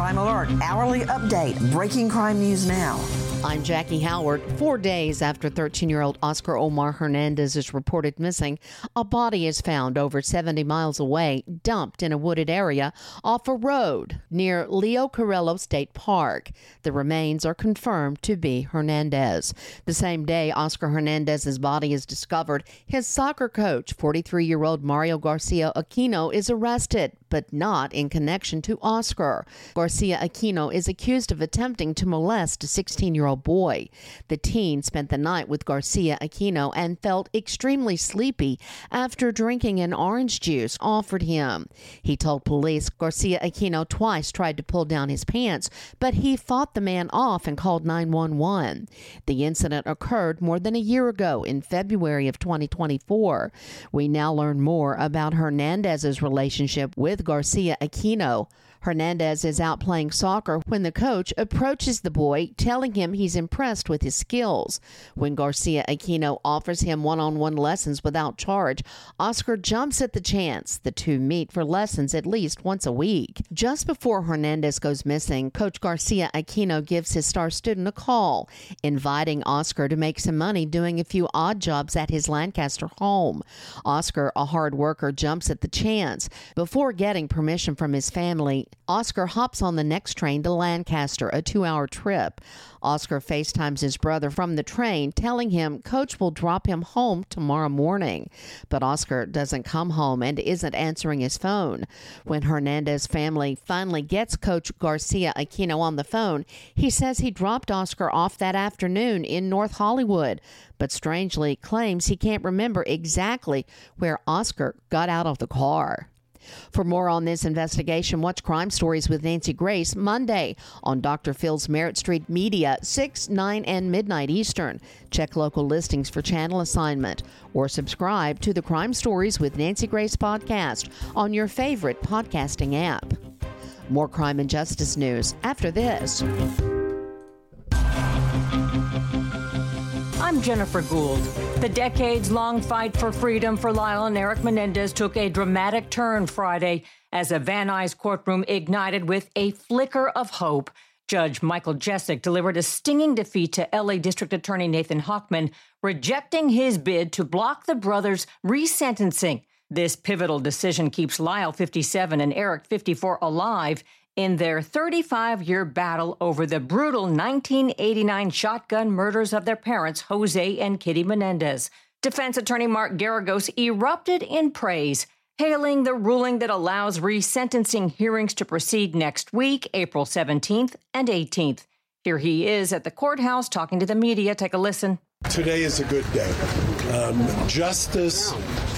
Crime Alert, hourly update, breaking crime news now. I'm Jackie Howard. 4 days after 13-year-old Oscar Omar Hernandez is reported missing, a body is found over 70 miles away, dumped in a wooded area off a road near Leo Carrillo State Park. The remains are confirmed to be Hernandez. The same day Oscar Hernandez's body is discovered, his soccer coach, 43-year-old Mario Garcia Aquino, is arrested, but not in connection to Oscar. Garcia Aquino is accused of attempting to molest a 16-year-old boy. The teen spent the night with Garcia Aquino and felt extremely sleepy after drinking an orange juice offered him. He told police Garcia Aquino twice tried to pull down his pants, but he fought the man off and called 911. The incident occurred more than a year ago in February of 2024. We now learn more about Hernandez's relationship with Garcia Aquino. Hernandez is out playing soccer when the coach approaches the boy, telling him he's impressed with his skills. When Garcia Aquino offers him one-on-one lessons without charge, Oscar jumps at the chance. The two meet for lessons at least once a week. Just before Hernandez goes missing, Coach Garcia Aquino gives his star student a call, inviting Oscar to make some money doing a few odd jobs at his Lancaster home. Oscar, a hard worker, jumps at the chance. Before getting permission from his family, Oscar hops on the next train to Lancaster, a 2-hour trip. Oscar FaceTimes his brother from the train, telling him Coach will drop him home tomorrow morning. But Oscar doesn't come home and isn't answering his phone. When Hernandez's family finally gets Coach Garcia Aquino on the phone, he says he dropped Oscar off that afternoon in North Hollywood, but strangely claims he can't remember exactly where Oscar got out of the car. For more on this investigation, watch Crime Stories with Nancy Grace Monday on Dr. Phil's Merritt Street Media, 6, 9, and midnight Eastern. Check local listings for channel assignment or subscribe to the Crime Stories with Nancy Grace podcast on your favorite podcasting app. More crime and justice news after this. I'm Jennifer Gould. The decades-long fight for freedom for Lyle and Eric Menendez took a dramatic turn Friday as a Van Nuys courtroom ignited with a flicker of hope. Judge Michael Jessic delivered a stinging defeat to L.A. District Attorney Nathan Hochman, rejecting his bid to block the brothers' resentencing. This pivotal decision keeps Lyle, 57, and Eric, 54, alive in their 35-year battle over the brutal 1989 shotgun murders of their parents, Jose and Kitty Menendez. Defense attorney Mark Garagos erupted in praise, hailing the ruling that allows resentencing hearings to proceed next week, April 17th and 18th. Here he is at the courthouse talking to the media. Take a listen. Today is a good day. Justice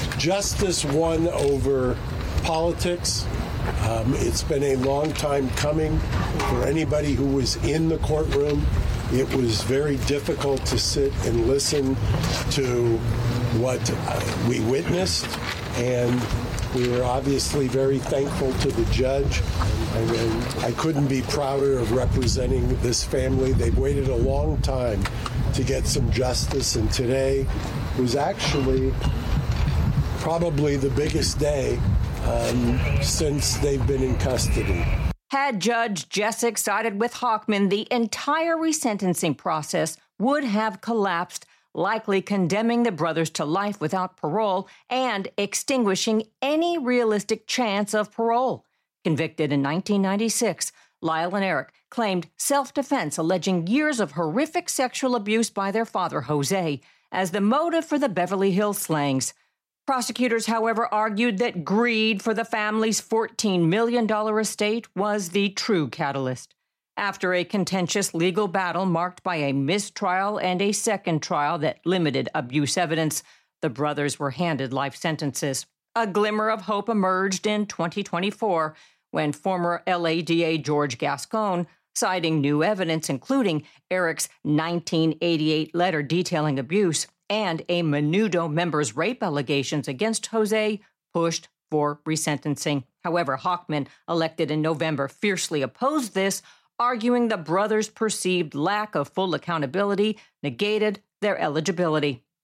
won over politics. It's been a long time coming for anybody who was in the courtroom. It was very difficult to sit and listen to what we witnessed, and we were obviously very thankful to the judge. I couldn't be prouder of representing this family. They've waited a long time to get some justice, and today was actually probably the biggest day since they've been in custody. Had Judge Jessic sided with Hochman, the entire resentencing process would have collapsed, likely condemning the brothers to life without parole and extinguishing any realistic chance of parole. Convicted in 1996, Lyle and Eric claimed self-defense, alleging years of horrific sexual abuse by their father, Jose, as the motive for the Beverly Hills slayings. Prosecutors, however, argued that greed for the family's $14 million estate was the true catalyst. After a contentious legal battle marked by a mistrial and a second trial that limited abuse evidence, the brothers were handed life sentences. A glimmer of hope emerged in 2024 when former LADA George Gascon, citing new evidence including Eric's 1988 letter detailing abuse and a Menudo member's rape allegations against Jose, pushed for resentencing. However, Hochman, elected in November, fiercely opposed this, arguing the brothers' perceived lack of full accountability negated their eligibility.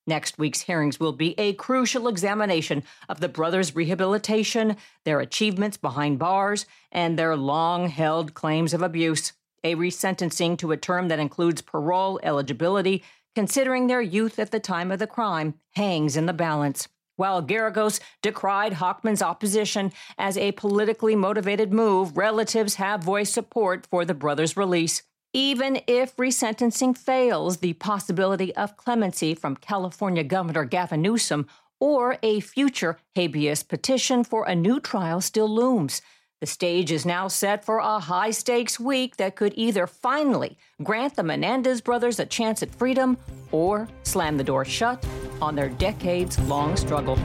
Next week's hearings will be a crucial examination of the brothers' rehabilitation, their achievements behind bars, and their long-held claims of abuse. A resentencing to a term that includes parole eligibility, considering their youth at the time of the crime, hangs in the balance. While Geragos decried Hochman's opposition as a politically motivated move, relatives have voiced support for the brothers' release. Even if resentencing fails, the possibility of clemency from California Governor Gavin Newsom or a future habeas petition for a new trial still looms. The stage is now set for a high-stakes week that could either finally grant the Menendez brothers a chance at freedom or slam the door shut on their decades-long struggle.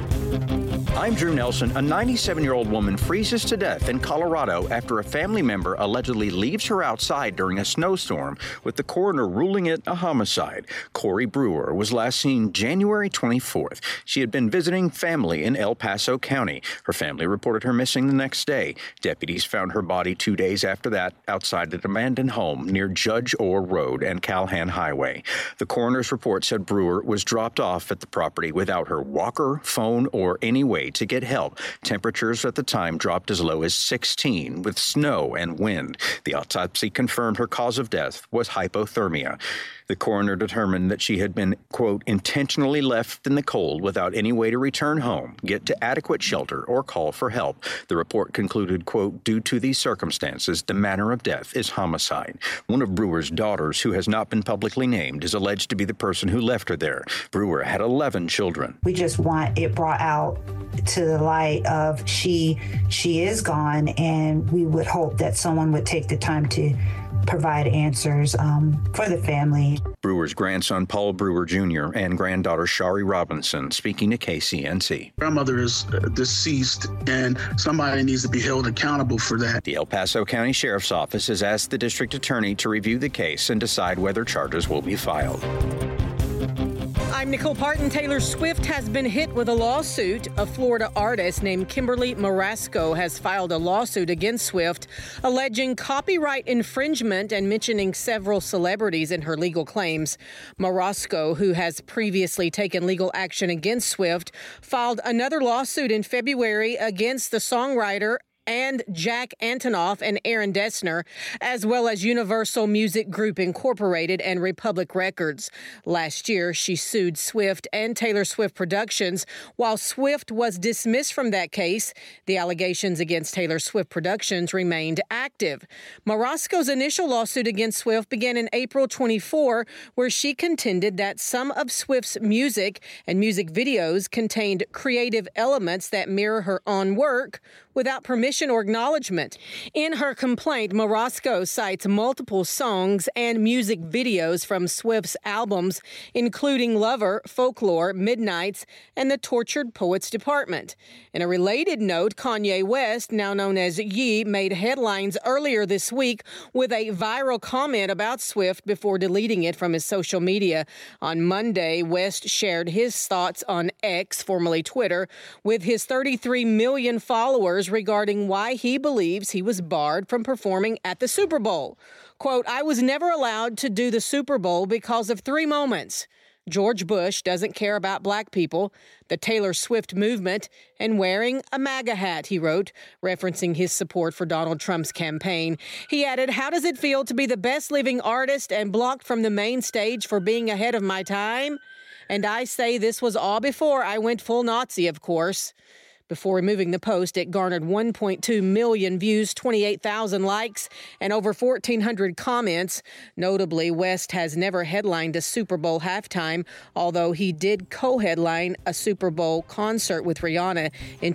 I'm Drew Nelson. A 97-year-old woman freezes to death in Colorado after a family member allegedly leaves her outside during a snowstorm, with the coroner ruling it a homicide. Corey Brewer was last seen January 24th. She had been visiting family in El Paso County. Her family reported her missing the next day. Deputies found her body 2 days after that outside an abandoned home near Judge Orr Road and Calhan Highway. The coroner's report said Brewer was dropped off at the property without her walker, phone, or any way to get help. Temperatures at the time dropped as low as 16 with snow and wind. The autopsy confirmed her cause of death was hypothermia. The coroner determined that she had been, quote, intentionally left in the cold without any way to return home, get to adequate shelter, or call for help. The report concluded, quote, due to these circumstances, the manner of death is homicide. One of Brewer's daughters, who has not been publicly named, is alleged to be the person who left her there. Brewer had 11 children. We just want it brought out to the light of she is gone, and we would hope that someone would take the time to provide answers for the family. Brewer's grandson, Paul Brewer Jr., and granddaughter, Shari Robinson, speaking to KCNC. Grandmother is deceased, and somebody needs to be held accountable for that. The El Paso County Sheriff's Office has asked the district attorney to review the case and decide whether charges will be filed. I'm Nicole Parton. Taylor Swift has been hit with a lawsuit. A Florida artist named Kimberly Marasco has filed a lawsuit against Swift, alleging copyright infringement and mentioning several celebrities in her legal claims. Marasco, who has previously taken legal action against Swift, filed another lawsuit in February against the songwriter and Jack Antonoff and Aaron Dessner, as well as Universal Music Group Incorporated and Republic Records. Last year, she sued Swift and Taylor Swift Productions. While Swift was dismissed from that case, the allegations against Taylor Swift Productions remained active. Marasco's initial lawsuit against Swift began in April 24, where she contended that some of Swift's music and music videos contained creative elements that mirror her own work without permission or acknowledgement. In her complaint, Marasco cites multiple songs and music videos from Swift's albums, including Lover, Folklore, Midnights, and The Tortured Poets Department. In a related note, Kanye West, now known as Ye, made headlines earlier this week with a viral comment about Swift before deleting it from his social media. On Monday, West shared his thoughts on X, formerly Twitter, with his 33 million followers regarding why he believes he was barred from performing at the Super Bowl. Quote, I was never allowed to do the Super Bowl because of 3 moments. George Bush doesn't care about black people, the Taylor Swift movement, and wearing a MAGA hat, he wrote, referencing his support for Donald Trump's campaign. He added, how does it feel to be the best living artist and blocked from the main stage for being ahead of my time? And I say this was all before I went full Nazi, of course. Before removing the post, it garnered 1.2 million views, 28,000 likes, and over 1,400 comments. Notably, West has never headlined a Super Bowl halftime, although he did co-headline a Super Bowl concert with Rihanna in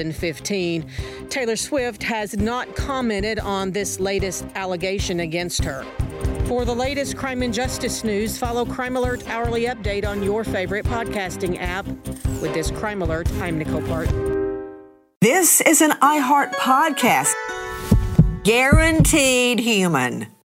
2015. Taylor Swift has not commented on this latest allegation against her. For the latest crime and justice news, follow Crime Alert Hourly Update on your favorite podcasting app. With this Crime Alert, I'm Nicole Parton. This is an iHeart podcast. Guaranteed human.